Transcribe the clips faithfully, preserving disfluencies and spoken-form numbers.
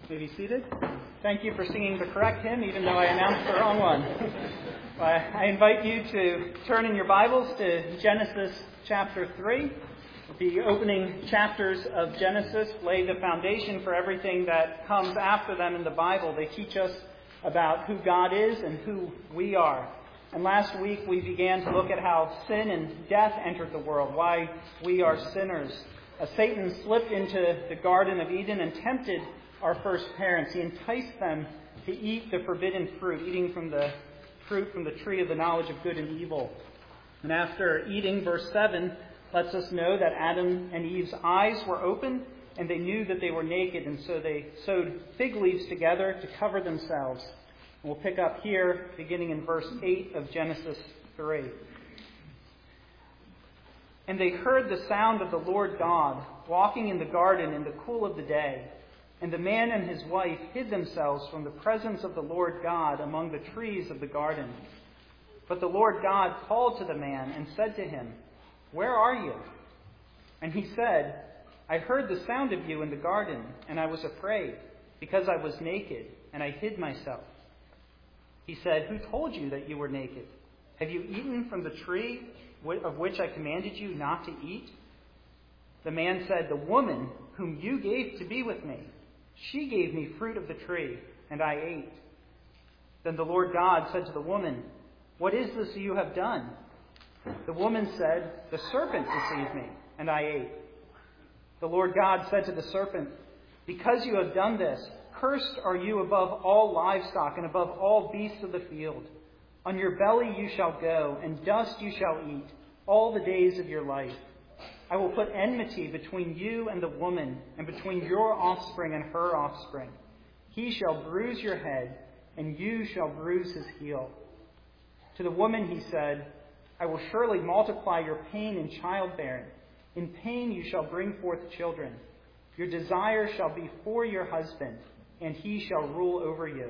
May be seated. Thank you for singing the correct hymn, even though I announced the wrong one. I invite you to turn in your Bibles to Genesis chapter three. The opening chapters of Genesis lay the foundation for everything that comes after them in the Bible. They teach us about who God is and who we are. And last week we began to look at how sin and death entered the world, why we are sinners. As Satan slipped into the Garden of Eden and tempted our first parents. He enticed them to eat the forbidden fruit, eating from the fruit from the tree of the knowledge of good and evil. And after eating, verse seven lets us know that Adam and Eve's eyes were open and they knew that they were naked, and so they sewed fig leaves together to cover themselves. And we'll pick up here, beginning in verse eight of Genesis three. And they heard the sound of the Lord God walking in the garden in the cool of the day. And the man and his wife hid themselves from the presence of the Lord God among the trees of the garden. But the Lord God called to the man and said to him, "Where are you?" And he said, "I heard the sound of you in the garden, and I was afraid, because I was naked, and I hid myself." He said, "Who told you that you were naked? Have you eaten from the tree of which I commanded you not to eat?" The man said, "The woman whom you gave to be with me, she gave me fruit of the tree, and I ate." Then the Lord God said to the woman, "What is this you have done?" The woman said, "The serpent deceived me, and I ate." The Lord God said to the serpent, "Because you have done this, cursed are you above all livestock and above all beasts of the field. On your belly you shall go, and dust you shall eat all the days of your life. I will put enmity between you and the woman, and between your offspring and her offspring. He shall bruise your head, and you shall bruise his heel." To the woman he said, "I will surely multiply your pain in childbearing. In pain you shall bring forth children. Your desire shall be for your husband, and he shall rule over you."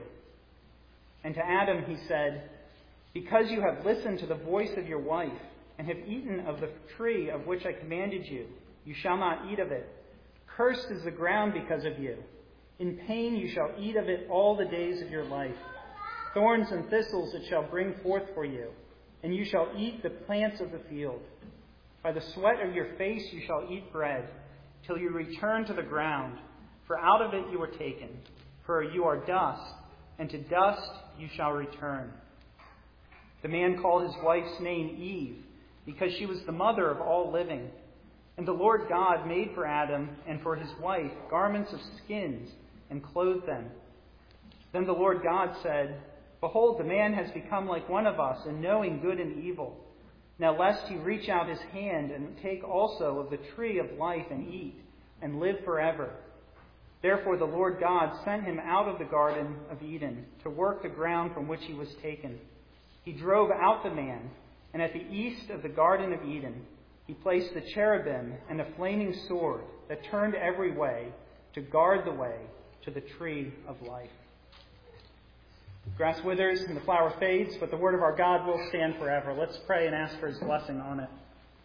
And to Adam he said, "Because you have listened to the voice of your wife, and have eaten of the tree of which I commanded you, you shall not eat of it. Cursed is the ground because of you. In pain you shall eat of it all the days of your life. Thorns and thistles it shall bring forth for you, and you shall eat the plants of the field. By the sweat of your face you shall eat bread, till you return to the ground, for out of it you were taken. For you are dust, and to dust you shall return." The man called his wife's name Eve, because she was the mother of all living. And the Lord God made for Adam and for his wife garments of skins and clothed them. Then the Lord God said, "Behold, the man has become like one of us in knowing good and evil. Now lest he reach out his hand and take also of the tree of life and eat, and live forever." Therefore the Lord God sent him out of the Garden of Eden to work the ground from which he was taken. He drove out the man, and at the east of the Garden of Eden, he placed the cherubim and a flaming sword that turned every way to guard the way to the tree of life. The grass withers and the flower fades, but the word of our God will stand forever. Let's pray and ask for his blessing on it.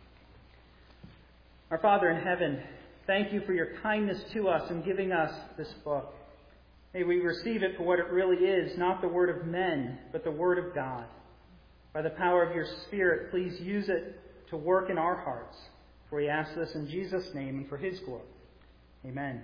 Our Father in heaven, thank you for your kindness to us in giving us this book. May we receive it for what it really is, not the word of men, but the word of God. By the power of your Spirit, please use it to work in our hearts. For we ask this in Jesus' name and for his glory. Amen.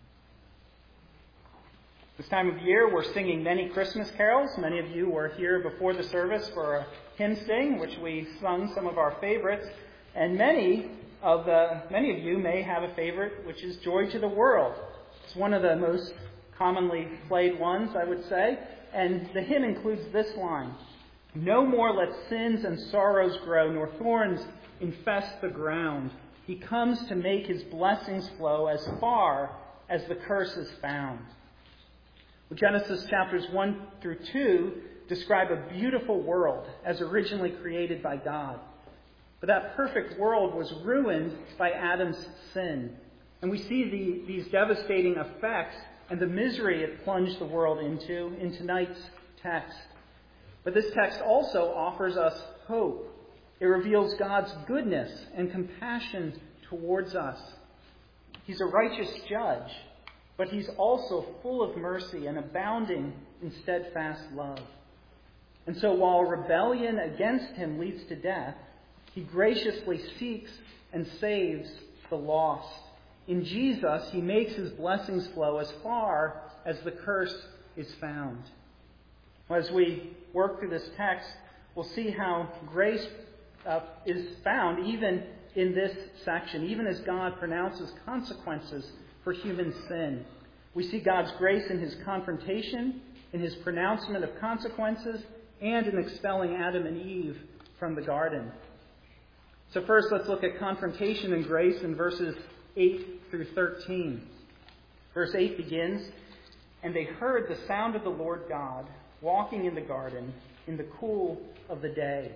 This time of year, we're singing many Christmas carols. Many of you were here before the service for a hymn sing, which we sung some of our favorites. And many of the many of you may have a favorite, which is "Joy to the World." It's one of the most commonly played ones, I would say. And the hymn includes this line: "No more let sins and sorrows grow, nor thorns infest the ground. He comes to make his blessings flow as far as the curse is found." Well, Genesis chapters one through two describe a beautiful world as originally created by God. But that perfect world was ruined by Adam's sin. And we see the, these devastating effects and the misery it plunged the world into in tonight's text. But this text also offers us hope. It reveals God's goodness and compassion towards us. He's a righteous judge, but but he's also full of mercy and abounding in steadfast love. And so while rebellion against him leads to death, he graciously seeks and saves the lost. In Jesus, he makes his blessings flow as far as the curse is found. As we work through this text, we'll see how grace uh, is found even in this section, even as God pronounces consequences for human sin. We see God's grace in his confrontation, in his pronouncement of consequences, and in expelling Adam and Eve from the garden. So first, let's look at confrontation and grace in verses eight through thirteen. Verse eight begins, "And they heard the sound of the Lord God walking in the garden in the cool of the day."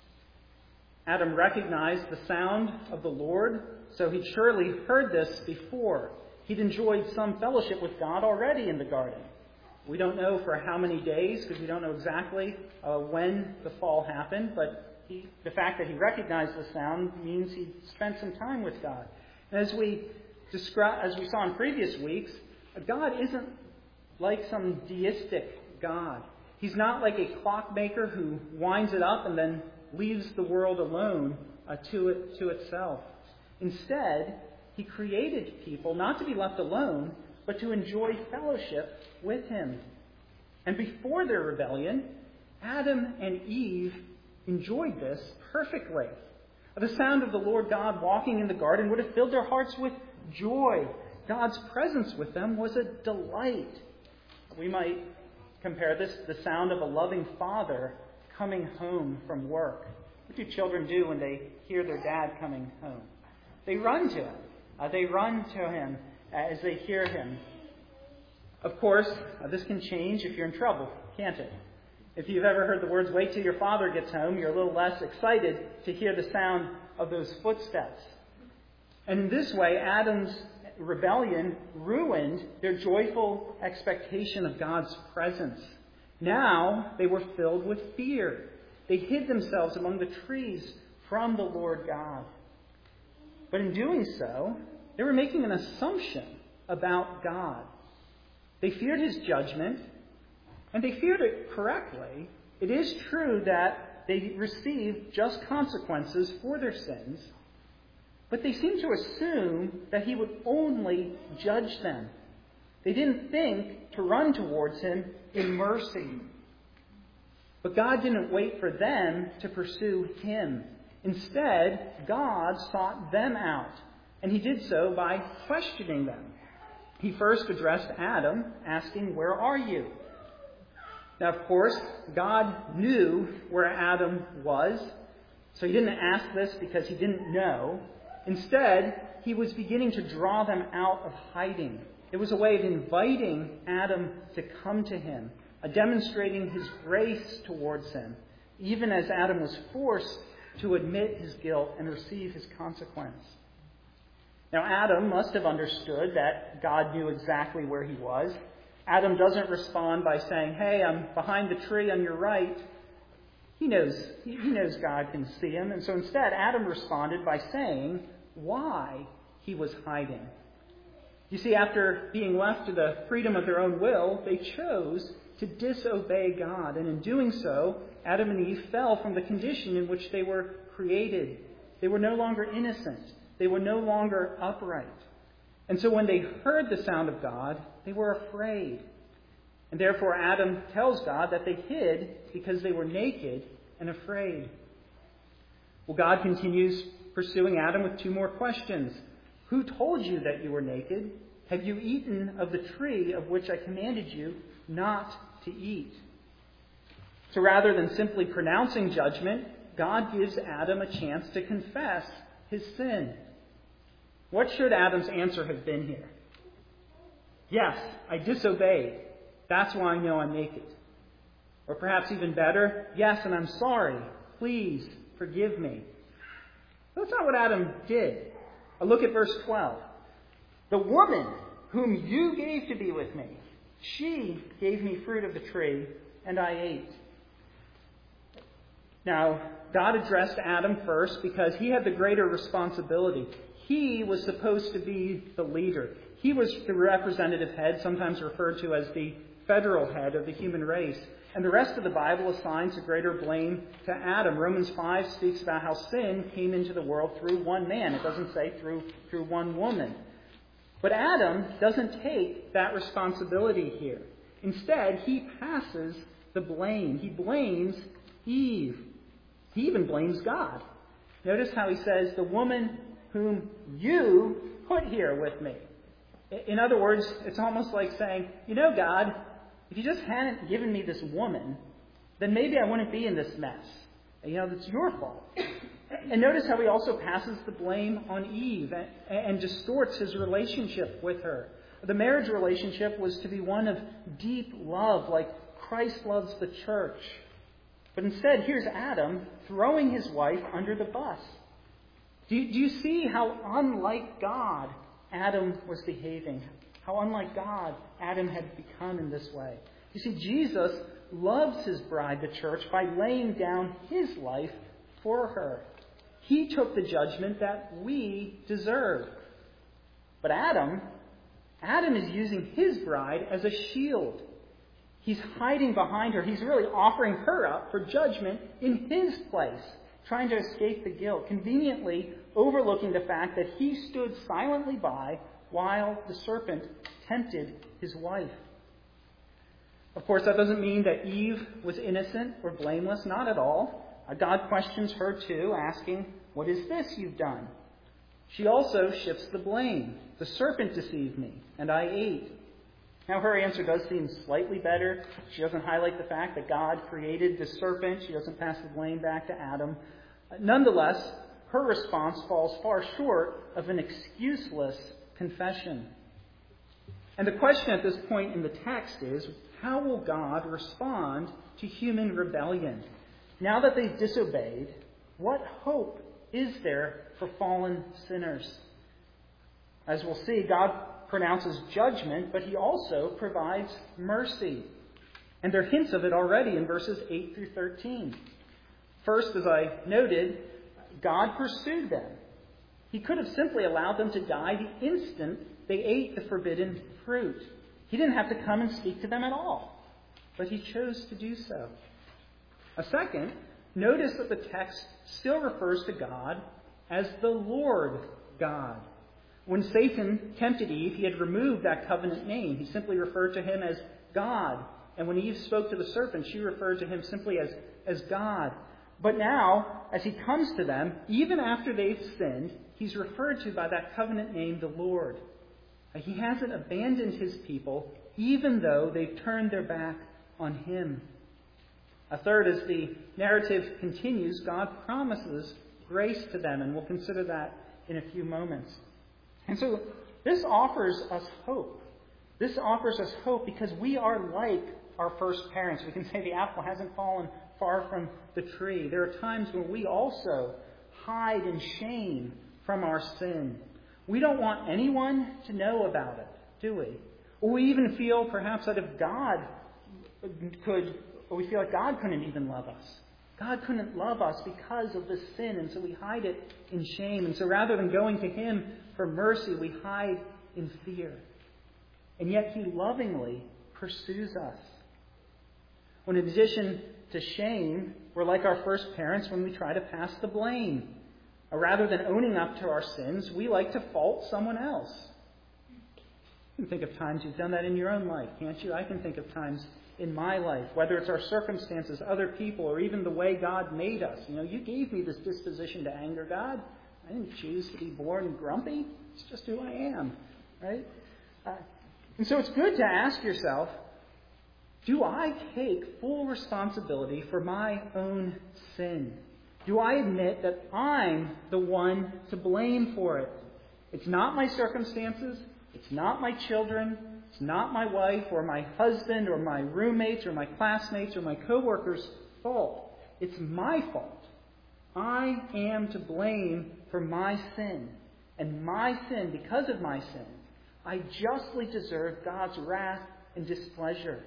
Adam recognized the sound of the Lord, so he'd surely heard this before. He'd enjoyed some fellowship with God already in the garden. We don't know for how many days, because we don't know exactly uh, when the fall happened, but he, the fact that he recognized the sound means he spent some time with God. And as we descri- as we saw in previous weeks, God isn't like some deistic God. He's not like a clockmaker who winds it up and then leaves the world alone uh, to it to itself. Instead, he created people not to be left alone, but to enjoy fellowship with him. And before their rebellion, Adam and Eve enjoyed this perfectly. The sound of the Lord God walking in the garden would have filled their hearts with joy. God's presence with them was a delight. We might compare this to the sound of a loving father coming home from work. What do children do when they hear their dad coming home? They run to him. Uh, they run to him as they hear him. Of course, uh, this can change if you're in trouble, can't it? If you've ever heard the words, "Wait till your father gets home," you're a little less excited to hear the sound of those footsteps. And in this way, Adam's rebellion ruined their joyful expectation of God's presence. Now they were filled with fear. They hid themselves among the trees from the Lord God. But in doing so, they were making an assumption about God. They feared his judgment, and they feared it correctly. It is true that they received just consequences for their sins, but they seemed to assume that he would only judge them. They didn't think to run towards him in mercy. But God didn't wait for them to pursue him. Instead, God sought them out, and he did so by questioning them. He first addressed Adam, asking, "Where are you?" Now, of course, God knew where Adam was, so he didn't ask this because he didn't know. Instead, he was beginning to draw them out of hiding. It was a way of inviting Adam to come to him, a demonstrating his grace towards him, even as Adam was forced to admit his guilt and receive his consequence. Now, Adam must have understood that God knew exactly where he was. Adam doesn't respond by saying, "Hey, I'm behind the tree on your right." He knows, he knows God can see him. And so instead, Adam responded by saying why he was hiding. You see, after being left to the freedom of their own will, they chose to disobey God. And in doing so, Adam and Eve fell from the condition in which they were created. They were no longer innocent. They were no longer upright. And so when they heard the sound of God, they were afraid. And therefore Adam tells God that they hid because they were naked and afraid. Well, God continues pursuing Adam with two more questions. "Who told you that you were naked? Have you eaten of the tree of which I commanded you not to eat?" So rather than simply pronouncing judgment, God gives Adam a chance to confess his sin. What should Adam's answer have been here? "Yes, I disobeyed. That's why I know I'm naked." Or perhaps even better, "Yes, and I'm sorry. Please forgive me." That's not what Adam did. A look at verse twelve. "The woman whom you gave to be with me, she gave me fruit of the tree, and I ate." Now, God addressed Adam first because he had the greater responsibility. He was supposed to be the leader. He was the representative head, sometimes referred to as the federal head of the human race. And the rest of the Bible assigns a greater blame to Adam. Romans five speaks about how sin came into the world through one man. It doesn't say through, through one woman. But Adam doesn't take that responsibility here. Instead, he passes the blame. He blames Eve. He even blames God. Notice how he says, the woman whom you put here with me. In other words, it's almost like saying, you know, God, if you just hadn't given me this woman, then maybe I wouldn't be in this mess. You know, it's your fault. And notice how he also passes the blame on Eve and, and distorts his relationship with her. The marriage relationship was to be one of deep love, like Christ loves the church. But instead, here's Adam throwing his wife under the bus. Do you, do you see how unlike God Adam was behaving? How unlike God Adam had become in this way? You see, Jesus loves his bride, the church, by laying down his life for her. He took the judgment that we deserve. But Adam, Adam is using his bride as a shield. He's hiding behind her. He's really offering her up for judgment in his place, trying to escape the guilt, conveniently overlooking the fact that he stood silently by while the serpent tempted his wife. Of course, that doesn't mean that Eve was innocent or blameless. Not at all. God questions her too, asking, "What is this you've done?" She also shifts the blame. "The serpent deceived me, and I ate." Now, her answer does seem slightly better. She doesn't highlight the fact that God created the serpent. She doesn't pass the blame back to Adam. Nonetheless, her response falls far short of an excuseless confession. And the question at this point in the text is, how will God respond to human rebellion? Now that they've disobeyed, what hope is there for fallen sinners? As we'll see, God pronounces judgment, but he also provides mercy. And there are hints of it already in verses eight through thirteen. First, as I noted, God pursued them. He could have simply allowed them to die the instant they ate the forbidden fruit. He didn't have to come and speak to them at all, but he chose to do so. A second, notice that the text still refers to God as the Lord God. When Satan tempted Eve, he had removed that covenant name. He simply referred to him as God. And when Eve spoke to the serpent, she referred to him simply as, as God. But now, as he comes to them, even after they've sinned, he's referred to by that covenant name, the Lord. He hasn't abandoned his people, even though they've turned their back on him. A third, as the narrative continues, God promises grace to them, and we'll consider that in a few moments. And so this offers us hope. This offers us hope because we are like our first parents. We can say the apple hasn't fallen far from the tree. There are times when we also hide in shame from our sin. We don't want anyone to know about it, do we? Or we even feel perhaps that if God could, or we feel like God couldn't even love us. God couldn't love us because of this sin, and so we hide it in shame. And so rather than going to him for mercy, we hide in fear. And yet he lovingly pursues us. When in addition to shame, we're like our first parents when we try to pass the blame. Or rather than owning up to our sins, we like to fault someone else. You can think of times you've done that in your own life, can't you? I can think of times in my life, whether it's our circumstances, other people, or even the way God made us. You know, you gave me this disposition to anger, God. I didn't choose to be born grumpy. It's just who I am, right? Uh, and so it's good to ask yourself, do I take full responsibility for my own sin? Do I admit that I'm the one to blame for it? It's not my circumstances. It's not my children. It's not my wife or my husband or my roommates or my classmates or my coworkers' fault. It's my fault. I am to blame for my sin. And my sin, because of my sin, I justly deserve God's wrath and displeasure.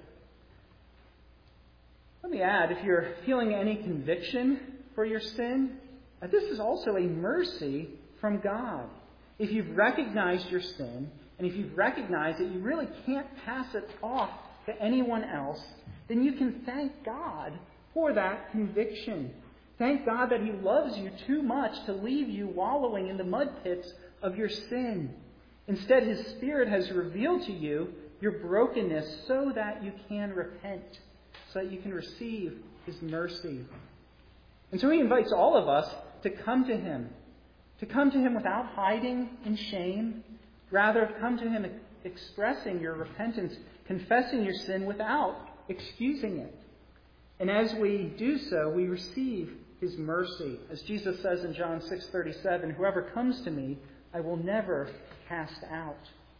Let me add, if you're feeling any conviction for your sin, this is also a mercy from God. If you've recognized your sin, and if you've recognized that you really can't pass it off to anyone else, then you can thank God for that conviction. Thank God that He loves you too much to leave you wallowing in the mud pits of your sin. Instead, His Spirit has revealed to you your brokenness so that you can repent, so that you can receive His mercy. And so He invites all of us to come to Him, to come to Him without hiding in shame. Rather, come to Him expressing your repentance, confessing your sin without excusing it. And as we do so, we receive His mercy. As Jesus says in John six thirty-seven, "Whoever comes to me, I will never cast out."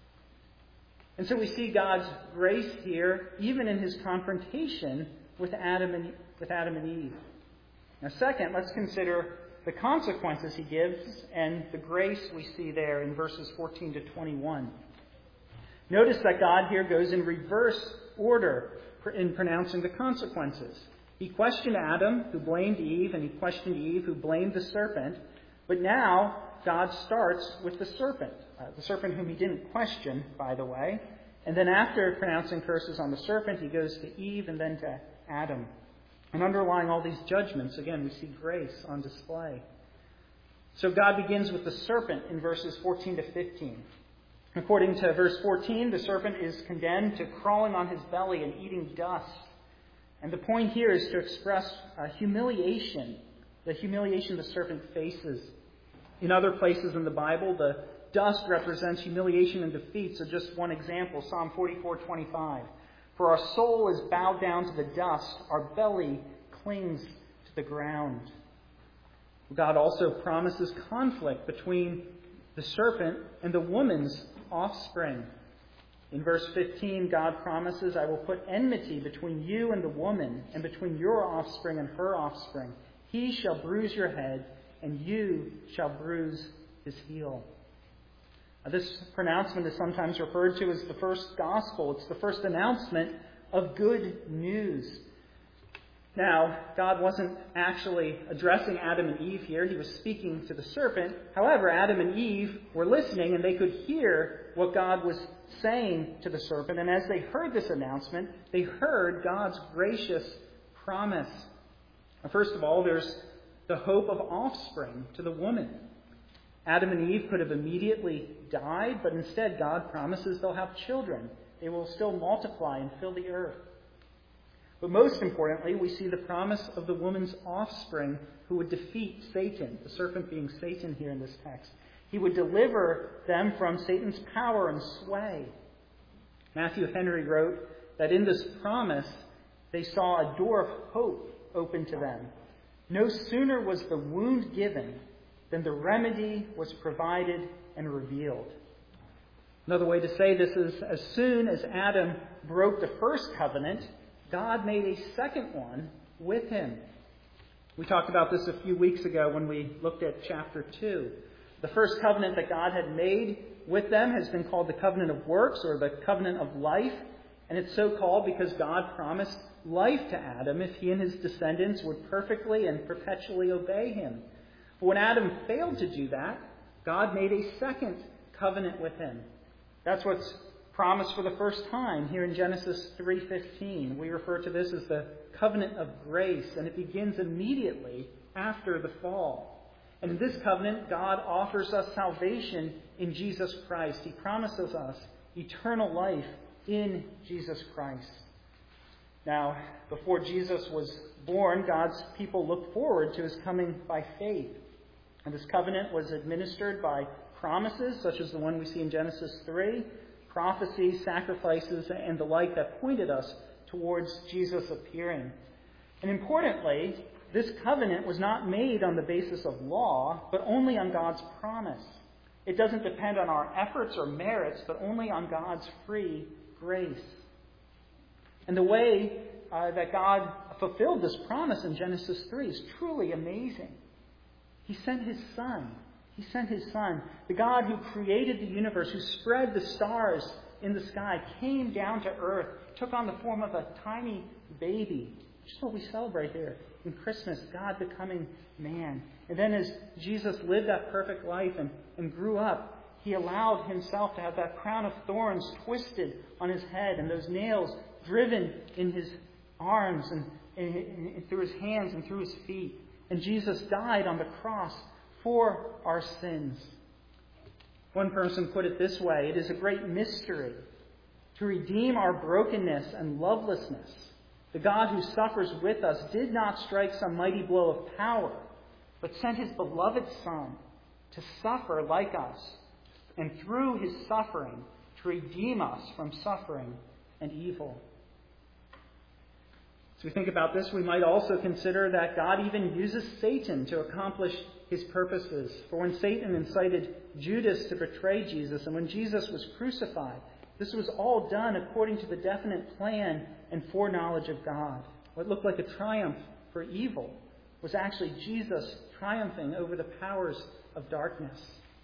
And so we see God's grace here, even in His confrontation with Adam and, with Adam and Eve. Now, second, let's consider the consequences He gives and the grace we see there in verses fourteen to twenty-one. Notice that God here goes in reverse order in pronouncing the consequences. He questioned Adam, who blamed Eve, and He questioned Eve, who blamed the serpent. But now God starts with the serpent, uh, the serpent whom He didn't question, by the way. And then after pronouncing curses on the serpent, He goes to Eve and then to Adam. And underlying all these judgments, again, we see grace on display. So God begins with the serpent in verses fourteen to fifteen. According to verse fourteen, the serpent is condemned to crawling on his belly and eating dust. And the point here is to express uh, humiliation, the humiliation the serpent faces. In other places in the Bible, the dust represents humiliation and defeat. So just one example, Psalm forty-four twenty-five. "For our soul is bowed down to the dust, our belly clings to the ground." God also promises conflict between the serpent and the woman's offspring. In verse fifteen, God promises, "I will put enmity between you and the woman, and between your offspring and her offspring. He shall bruise your head, and you shall bruise his heel." Now, this pronouncement is sometimes referred to as the first gospel. It's the first announcement of good news. Now, God wasn't actually addressing Adam and Eve here. He was speaking to the serpent. However, Adam and Eve were listening, and they could hear what God was saying to the serpent. And as they heard this announcement, they heard God's gracious promise. First of all, there's the hope of offspring to the woman. Adam and Eve could have immediately died, but instead God promises they'll have children. They will still multiply and fill the earth. But most importantly, we see the promise of the woman's offspring who would defeat Satan, the serpent being Satan here in this text. He would deliver them from Satan's power and sway. Matthew Henry wrote that in this promise, they saw a door of hope open to them. No sooner was the wound given than the remedy was provided and revealed. Another way to say this is, as soon as Adam broke the first covenant, God made a second one with him. We talked about this a few weeks ago when we looked at chapter two. The first covenant that God had made with them has been called the covenant of works, or the covenant of life. And it's so called because God promised life to Adam if he and his descendants would perfectly and perpetually obey him. But when Adam failed to do that, God made a second covenant with him. That's what's promised for the first time here in Genesis three fifteen. We refer to this as the covenant of grace, and it begins immediately after the fall. And in this covenant, God offers us salvation in Jesus Christ. He promises us eternal life in Jesus Christ. Now, before Jesus was born, God's people looked forward to his coming by faith. And this covenant was administered by promises, such as the one we see in Genesis three, prophecies, sacrifices, and the like that pointed us towards Jesus appearing. And importantly, this covenant was not made on the basis of law, but only on God's promise. It doesn't depend on our efforts or merits, but only on God's free grace. And the way uh, that God fulfilled this promise in Genesis three is truly amazing. He sent his Son. He sent his Son. The God who created the universe, who spread the stars in the sky, came down to earth, took on the form of a tiny baby. Which is what we celebrate here in Christmas, God becoming man. And then as Jesus lived that perfect life and, and grew up, He allowed himself to have that crown of thorns twisted on his head and those nails driven in his arms and, and, and through his hands and through his feet. And Jesus died on the cross for our sins. One person put it this way: it is a great mystery to redeem our brokenness and lovelessness. The God who suffers with us did not strike some mighty blow of power, but sent his beloved Son to suffer like us, and through his suffering to redeem us from suffering and evil. As we think about this, we might also consider that God even uses Satan to accomplish his purposes. For when Satan incited Judas to betray Jesus, and when Jesus was crucified, this was all done according to the definite plan and foreknowledge of God. What looked like a triumph for evil was actually Jesus triumphing over the powers of darkness.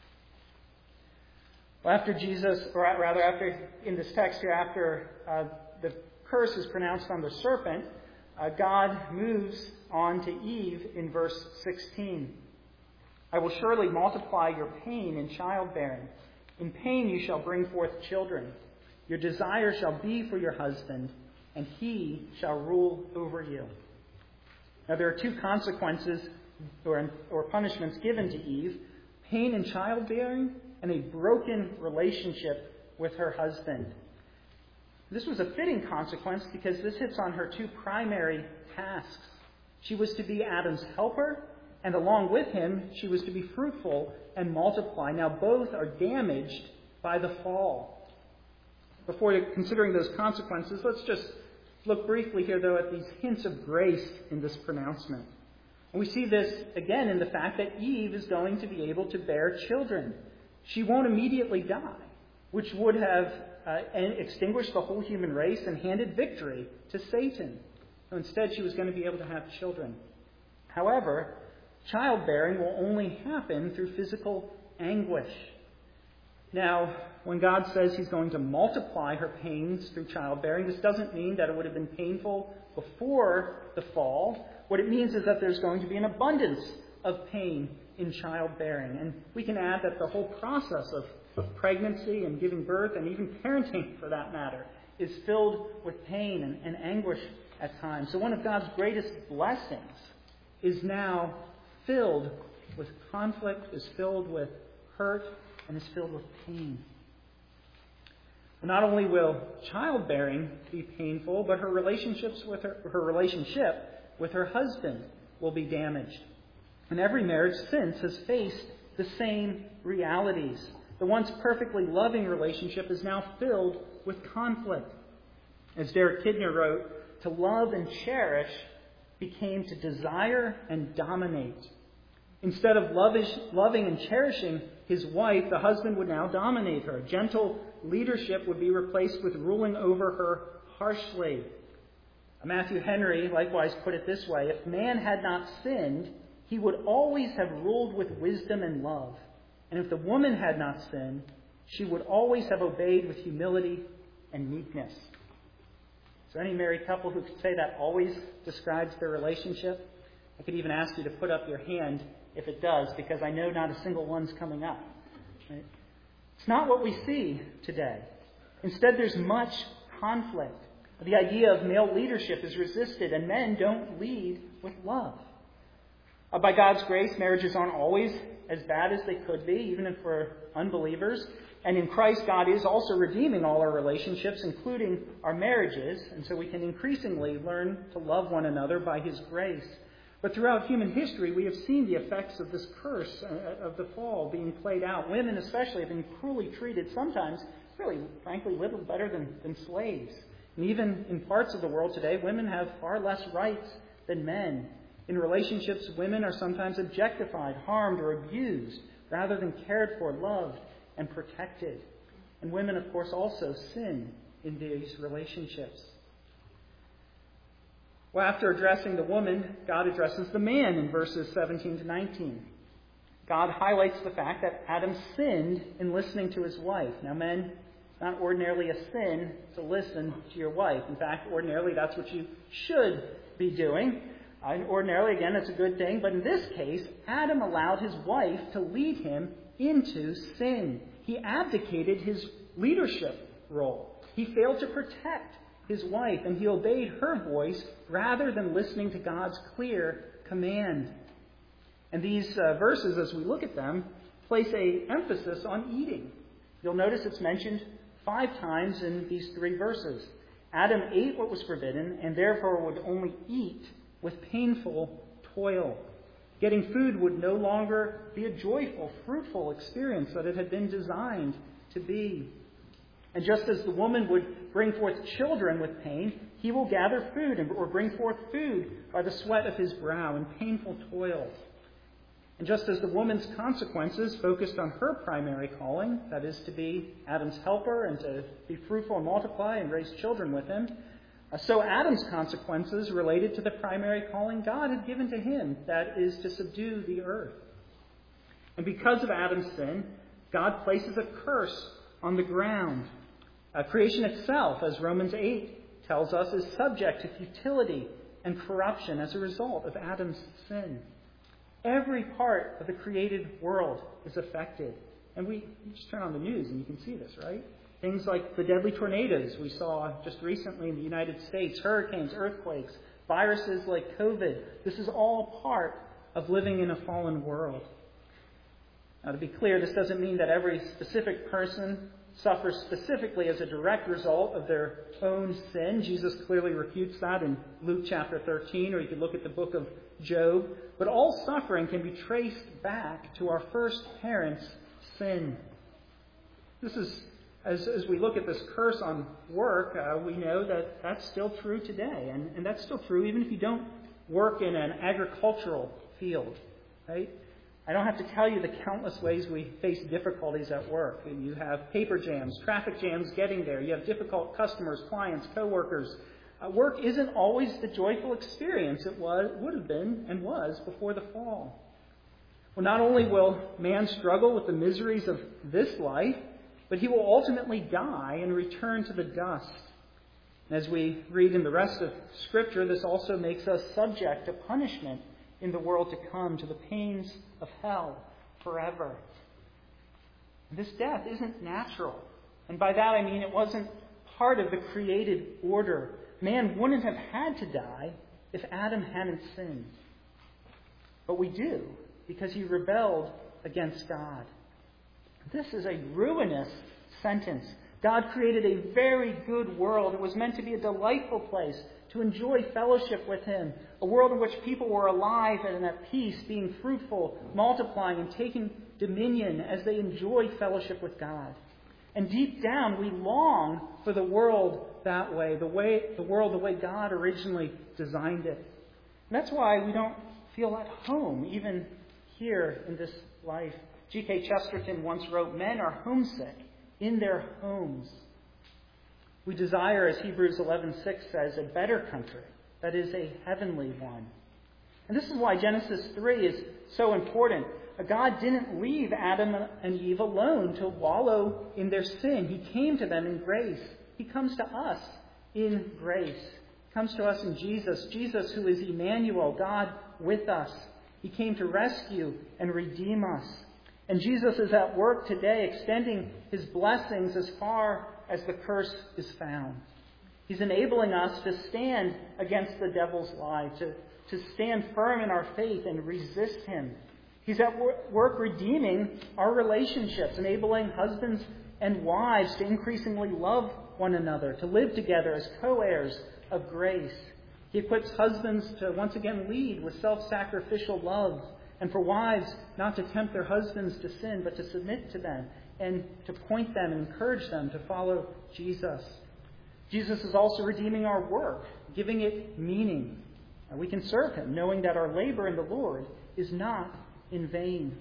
Well, after Jesus, or rather after, in this text here, after uh, the curse is pronounced on the serpent, uh, God moves on to Eve in verse sixteen. I will surely multiply your pain in childbearing. In pain you shall bring forth children. Your desire shall be for your husband, and he shall rule over you. Now there are two consequences or, or punishments given to Eve: pain in childbearing and a broken relationship with her husband. This was a fitting consequence because this hits on her two primary tasks. She was to be Adam's helper, and along with him, she was to be fruitful and multiply. Now both are damaged by the fall. Before considering those consequences, let's just look briefly here, though, at these hints of grace in this pronouncement. And we see this again in the fact that Eve is going to be able to bear children. She won't immediately die, which would have uh, extinguished the whole human race and handed victory to Satan. So instead, she was going to be able to have children. However, childbearing will only happen through physical anguish. Now, when God says he's going to multiply her pains through childbearing, this doesn't mean that it would have been painful before the fall. What it means is that there's going to be an abundance of pain in childbearing. And we can add that the whole process of, of pregnancy and giving birth, and even parenting for that matter, is filled with pain and, and anguish at times. So one of God's greatest blessings is now filled with conflict, is filled with hurt, and is filled with pain. Not only will childbearing be painful, but her relationships with her, her relationship with her husband will be damaged. And every marriage since has faced the same realities. The once perfectly loving relationship is now filled with conflict. As Derek Kidner wrote, to love and cherish became to desire and dominate. Instead of loving and cherishing his wife, the husband would now dominate her. Gentle leadership would be replaced with ruling over her harshly. Matthew Henry likewise put it this way: if man had not sinned, he would always have ruled with wisdom and love. And if the woman had not sinned, she would always have obeyed with humility and meekness. Is there any married couple who could say that always describes their relationship? I could even ask you to put up your hand if it does, because I know not a single one's coming up. Right? It's not what we see today. Instead, there's much conflict. The idea of male leadership is resisted, and men don't lead with love. Uh, by God's grace, marriages aren't always as bad as they could be, even for unbelievers. And in Christ, God is also redeeming all our relationships, including our marriages. And so we can increasingly learn to love one another by His grace. But throughout human history, we have seen the effects of this curse of the fall being played out. Women especially have been cruelly treated, sometimes really, frankly, little better than, than slaves. And even in parts of the world today, women have far less rights than men. In relationships, women are sometimes objectified, harmed, or abused, rather than cared for, loved, and protected. And women, of course, also sin in these relationships. Well, after addressing the woman, God addresses the man in verses seventeen to nineteen. God highlights the fact that Adam sinned in listening to his wife. Now, men, it's not ordinarily a sin to listen to your wife. In fact, ordinarily that's what you should be doing. Uh, and ordinarily, again, it's a good thing. But in this case, Adam allowed his wife to lead him into sin. he abdicated his leadership role. He failed to protect his wife, and he obeyed her voice rather than listening to God's clear command. And these uh, verses, as we look at them, place a emphasis on eating. You'll notice it's mentioned five times in these three verses. Adam ate what was forbidden, and therefore would only eat with painful toil. Getting food would no longer be a joyful, fruitful experience that it had been designed to be. And just as the woman would bring forth children with pain, he will gather food or bring forth food by the sweat of his brow in painful toil. And just as the woman's consequences focused on her primary calling, that is to be Adam's helper and to be fruitful and multiply and raise children with him, so Adam's consequences related to the primary calling God had given to him, that is to subdue the earth. And because of Adam's sin, God places a curse on the ground. Uh, creation itself, as Romans eight tells us, is subject to futility and corruption as a result of Adam's sin. Every part of the created world is affected. And we you just turn on the news and you can see this, right? Things like the deadly tornadoes we saw just recently in the United States, hurricanes, earthquakes, viruses like COVID. This is all part of living in a fallen world. Now, to be clear, this doesn't mean that every specific person suffers specifically as a direct result of their own sin. Jesus clearly refutes that in Luke chapter thirteen, or you could look at the book of Job. But all suffering can be traced back to our first parents' sin. This is, as, as we look at this curse on work, uh, we know that that's still true today. And, and that's still true even if you don't work in an agricultural field, right? I don't have to tell you the countless ways we face difficulties at work. You have paper jams, traffic jams getting there. You have difficult customers, clients, coworkers. Uh, work isn't always the joyful experience it was, would have been and was before the fall. Well, not only will man struggle with the miseries of this life, but he will ultimately die and return to the dust. And as we read in the rest of Scripture, this also makes us subject to punishment in the world to come, to the pains of hell forever. This death isn't natural. And by that I mean it wasn't part of the created order. Man wouldn't have had to die if Adam hadn't sinned. But we do, because he rebelled against God. This is a ruinous sentence. God created a very good world. It was meant to be a delightful place to enjoy fellowship with Him, a world in which people were alive and at peace, being fruitful, multiplying, and taking dominion as they enjoy fellowship with God. And deep down, we long for the world that way, the way the world the way God originally designed it. And that's why we don't feel at home, even here in this life. G K Chesterton once wrote, "Men are homesick in their homes." We desire, as Hebrews eleven six says, a better country, that is, a heavenly one. And this is why Genesis three is so important. God didn't leave Adam and Eve alone to wallow in their sin. He came to them in grace. He comes to us in grace. He comes to us in Jesus. Jesus, who is Emmanuel, God with us. He came to rescue and redeem us. And Jesus is at work today, extending His blessings as far as the curse is found. He's enabling us to stand against the devil's lie, to, to stand firm in our faith and resist him. He's at work redeeming our relationships, enabling husbands and wives to increasingly love one another, to live together as co-heirs of grace. He equips husbands to once again lead with self-sacrificial love, and for wives not to tempt their husbands to sin, but to submit to them and to point them and encourage them to follow Jesus. Jesus is also redeeming our work, giving it meaning. And we can serve Him, knowing that our labor in the Lord is not in vain.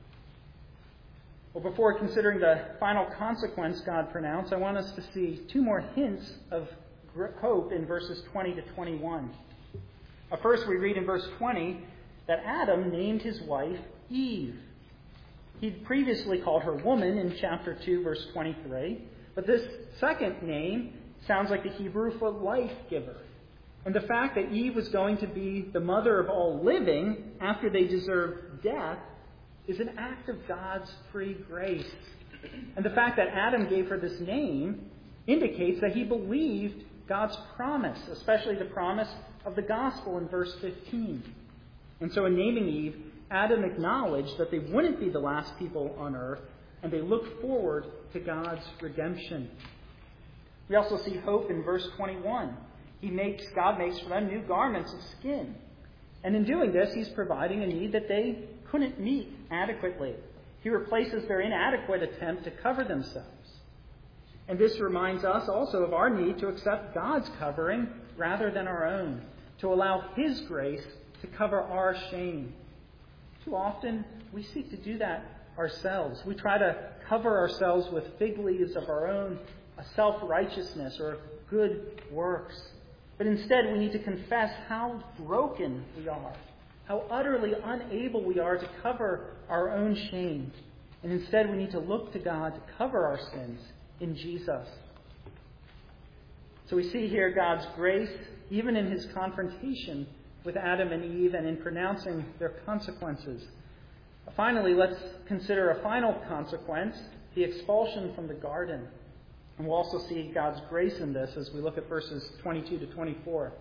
Well, before considering the final consequence God pronounced, I want us to see two more hints of hope in verses twenty to twenty-one. First, we read in verse twenty that Adam named his wife Eve. He'd previously called her woman in chapter two, verse twenty-three. But this second name sounds like the Hebrew for life giver. And the fact that Eve was going to be the mother of all living after they deserved death is an act of God's free grace. And the fact that Adam gave her this name indicates that he believed God's promise, especially the promise of the gospel in verse fifteen. And so in naming Eve, Adam acknowledged that they wouldn't be the last people on earth, and they looked forward to God's redemption. We also see hope in verse twenty-one. He makes, God makes for them new garments of skin. And in doing this, he's providing a need that they couldn't meet adequately. He replaces their inadequate attempt to cover themselves. And this reminds us also of our need to accept God's covering rather than our own, to allow his grace to cover our shame. Too often, we seek to do that ourselves. We try to cover ourselves with fig leaves of our own self-righteousness or good works. But instead, we need to confess how broken we are, how utterly unable we are to cover our own shame. And instead, we need to look to God to cover our sins in Jesus. So we see here God's grace, even in his confrontation with Adam and Eve and in pronouncing their consequences. Finally, let's consider a final consequence, the expulsion from the garden. And we'll also see God's grace in this as we look at verses twenty-two to twenty-four.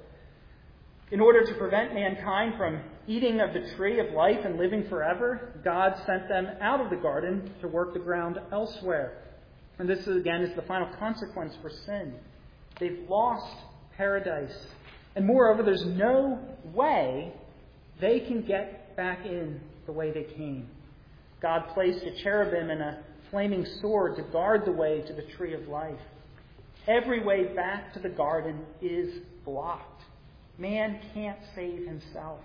In order to prevent mankind from eating of the tree of life and living forever, God sent them out of the garden to work the ground elsewhere. And this, again, is the final consequence for sin. They've lost paradise. And moreover, there's no way they can get back in the way they came. God placed a cherubim and a flaming sword to guard the way to the tree of life. Every way back to the garden is blocked. Man can't save himself.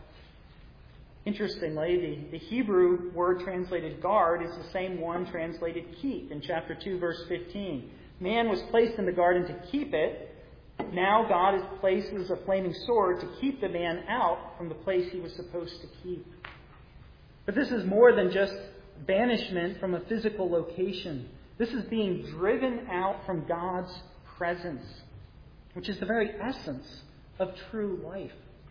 Interestingly, the, the Hebrew word translated guard is the same one translated keep in chapter two, verse fifteen. Man was placed in the garden to keep it. Now God places a flaming sword to keep the man out from the place he was supposed to keep. But this is more than just banishment from a physical location. This is being driven out from God's presence, which is the very essence of true life.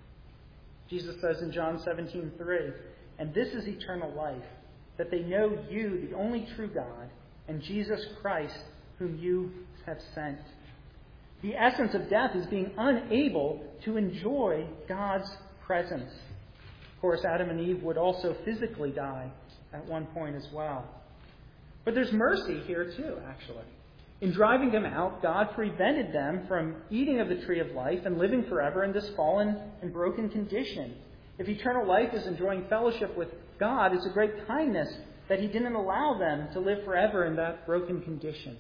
Jesus says in John seventeen three, "And this is eternal life, that they know you, the only true God, and Jesus Christ, whom you have sent." The essence of death is being unable to enjoy God's presence. Of course, Adam and Eve would also physically die at one point as well. But there's mercy here too, actually. In driving them out, God prevented them from eating of the tree of life and living forever in this fallen and broken condition. If eternal life is enjoying fellowship with God, it's a great kindness that he didn't allow them to live forever in that broken condition.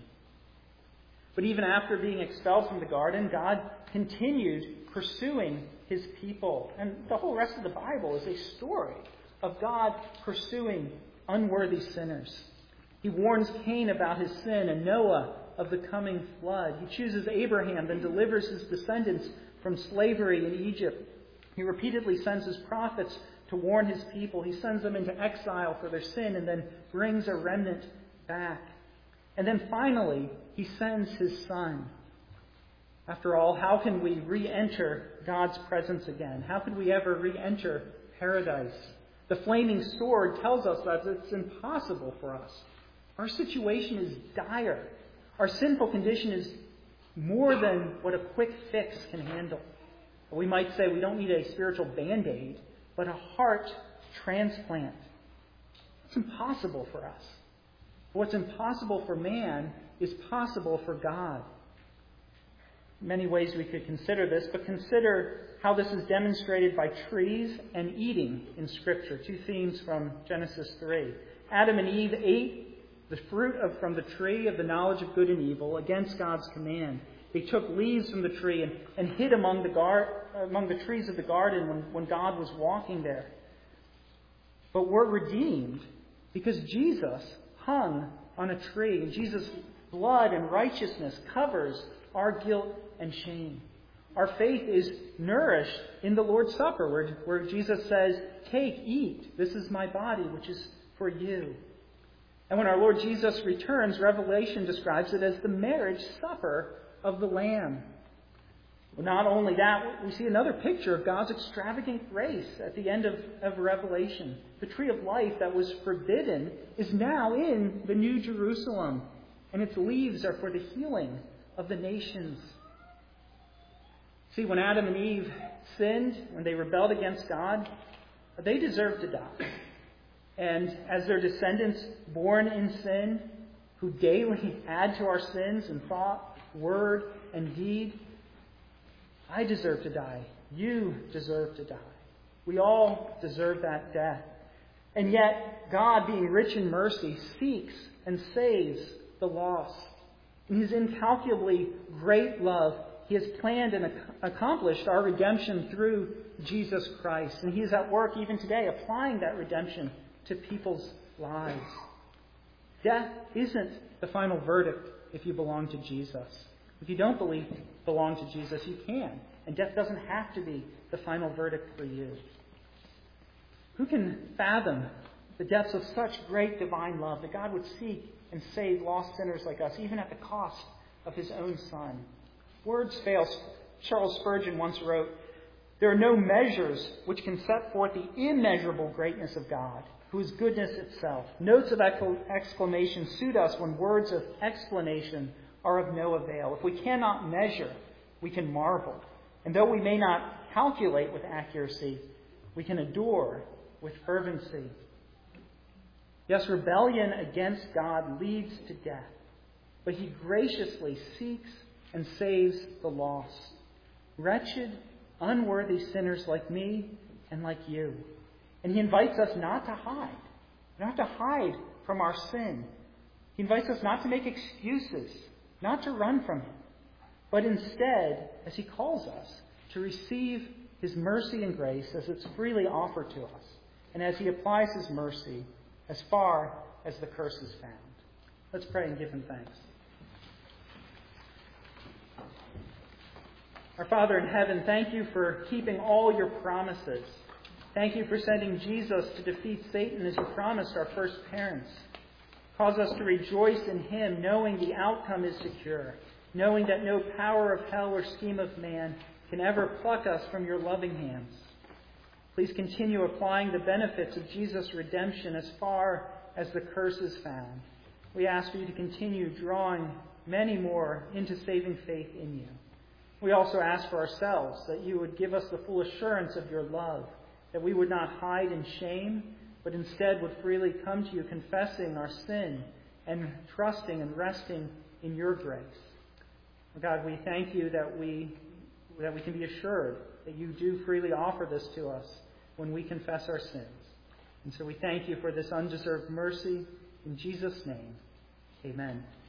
But even after being expelled from the garden, God continued pursuing his people. And the whole rest of the Bible is a story of God pursuing unworthy sinners. He warns Cain about his sin and Noah of the coming flood. He chooses Abraham and delivers his descendants from slavery in Egypt. He repeatedly sends his prophets to warn his people. He sends them into exile for their sin and then brings a remnant back. And then finally, he sends his Son. After all, how can we re-enter God's presence again? How could we ever re-enter paradise? The flaming sword tells us that it's impossible for us. Our situation is dire. Our sinful condition is more than what a quick fix can handle. We might say we don't need a spiritual band-aid, but a heart transplant. It's impossible for us. What's impossible for man is possible for God. Many ways we could consider this, but consider how this is demonstrated by trees and eating in Scripture. Two themes from Genesis three. Adam and Eve ate the fruit of, from the tree of the knowledge of good and evil against God's command. They took leaves from the tree and, and hid among the, gar, among the trees of the garden when, when God was walking there. But we're redeemed because Jesus hung on a tree, and Jesus' blood and righteousness covers our guilt and shame. Our faith is nourished in the Lord's Supper, where, where Jesus says, "Take, eat, this is my body, which is for you." And when our Lord Jesus returns, Revelation describes it as the marriage supper of the Lamb. Well, not only that, we see another picture of God's extravagant grace at the end of, of Revelation. The tree of life that was forbidden is now in the New Jerusalem, and its leaves are for the healing of the nations. See, when Adam and Eve sinned, when they rebelled against God, they deserved to die. And as their descendants born in sin, who daily add to our sins in thought, word, and deed, I deserve to die. You deserve to die. We all deserve that death. And yet, God, being rich in mercy, seeks and saves the lost. In His incalculably great love, He has planned and accomplished our redemption through Jesus Christ. And He is at work even today, applying that redemption to people's lives. Death isn't the final verdict if you belong to Jesus. If you don't believe belong to Jesus, you can. And death doesn't have to be the final verdict for you. Who can fathom the depths of such great divine love that God would seek and save lost sinners like us, even at the cost of His own Son? Words fail. Charles Spurgeon once wrote, "There are no measures which can set forth the immeasurable greatness of God, who is goodness itself. Notes of exclamation suit us when words of explanation are of no avail. If we cannot measure, we can marvel. And though we may not calculate with accuracy, we can adore with fervency." Yes, rebellion against God leads to death, but He graciously seeks and saves the lost. Wretched, unworthy sinners like me and like you. And He invites us not to hide, not to hide from our sin. He invites us not to make excuses, not to run from Him, but instead, as He calls us, to receive His mercy and grace as it's freely offered to us, and as He applies His mercy as far as the curse is found. Let's pray and give Him thanks. Our Father in heaven, thank You for keeping all Your promises. Thank You for sending Jesus to defeat Satan as You promised our first parents. Cause us to rejoice in Him, knowing the outcome is secure, knowing that no power of hell or scheme of man can ever pluck us from Your loving hands. Please continue applying the benefits of Jesus' redemption as far as the curse is found. We ask for You to continue drawing many more into saving faith in You. We also ask for ourselves that You would give us the full assurance of Your love, that we would not hide in shame, but instead would freely come to You confessing our sin and trusting and resting in Your grace. God, we thank You that we that we can be assured that You do freely offer this to us when we confess our sins. And so we thank You for this undeserved mercy. In Jesus' name, amen.